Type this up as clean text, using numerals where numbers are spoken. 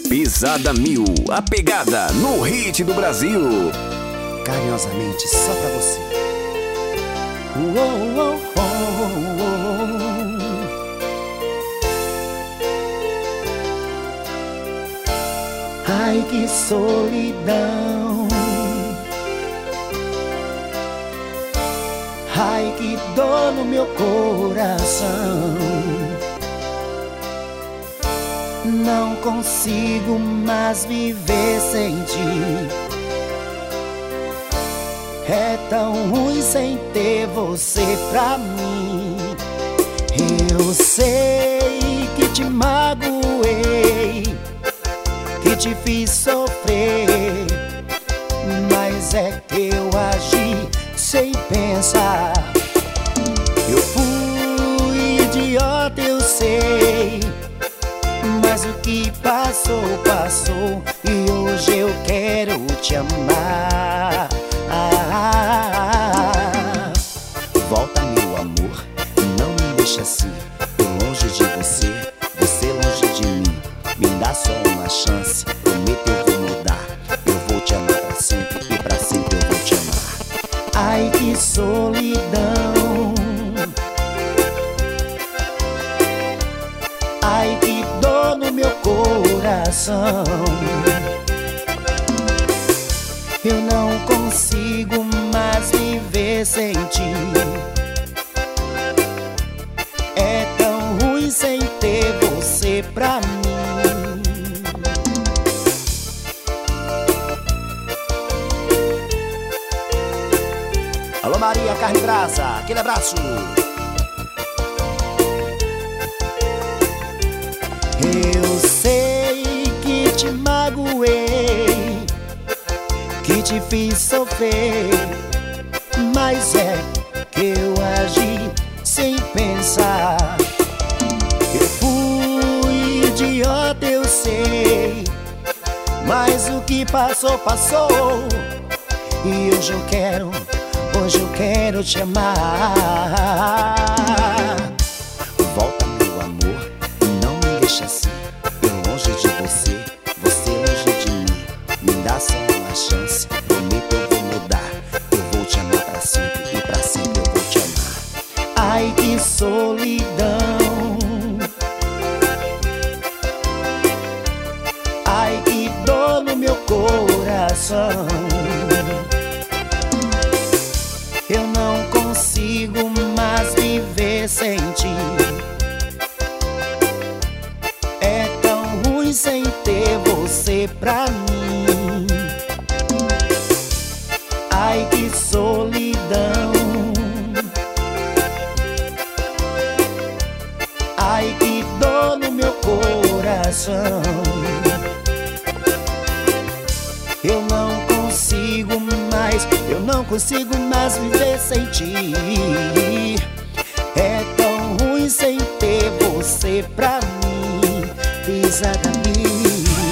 Pisada Mil, a pegada no hit do Brasil. Carinhosamente só pra você. Ai, que solidão. Ai, que dor no meu coração. Não consigo mais viver sem ti. É tão ruim sem ter você pra mim. Eu sei que te magoei, que te fiz sofrer, mas é que eu agi sem pensar. Eu fui idiota, eu sei, mas o que passou, passou, e hoje eu quero te amar. Volta, meu amor, não me deixa assim. Eu longe de você, você longe de mim. Me dá só uma chance, prometo eu vou mudar. Eu vou te amar pra sempre e pra sempre eu vou te amar. Ai, que solidão. Ai, que dor no meu coração. Eu não consigo mais viver sem ti. É tão ruim sem ter você pra mim. Alô Maria Carne Brasa, aquele abraço. Eu sei que te magoei, que te fiz sofrer, mas é que eu agi sem pensar. Eu fui idiota, eu sei, mas o que passou, passou, e hoje eu quero te amar. Volta, meu amor, não me deixa assim. Eu longe de você, você longe de mim. Me dá só uma chance, prometo eu vou mudar. Eu vou te amar pra sempre e pra sempre eu vou te amar. Ai, que solidão. Ai, que dor no meu coração. Eu não consigo mais viver sem ti. É tão ruim sem ter você pra mim. Ai, que solidão. Ai, que dor no meu coração. Eu não consigo mais viver sem ti. É tão ruim sem ter você pra mim. Pisada Mil.